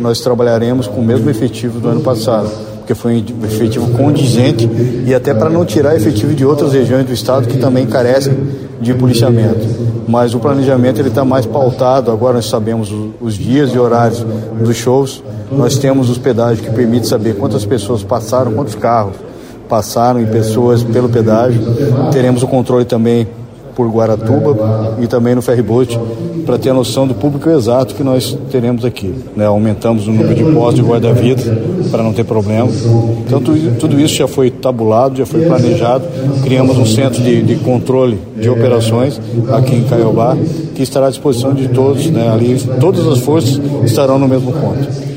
nós trabalharemos com o mesmo efetivo do ano passado, porque foi um efetivo condizente e até para não tirar efetivo de outras regiões do estado que também carecem de policiamento. Mas o planejamento ele está mais pautado, agora nós sabemos os dias e horários dos shows, nós temos os pedágios que permitem saber quantas pessoas passaram, quantos carros passaram e pessoas pelo pedágio. Teremos o controle também por Guaratuba e também no ferryboat, para ter a noção do público exato que nós teremos aqui, né? Aumentamos o número de postos de guarda-vidas para não ter problema. Então tudo isso já foi tabulado, já foi planejado. Criamos um centro de controle de operações aqui em Caiobá, que estará à disposição de todos, né? Ali todas as forças estarão no mesmo ponto.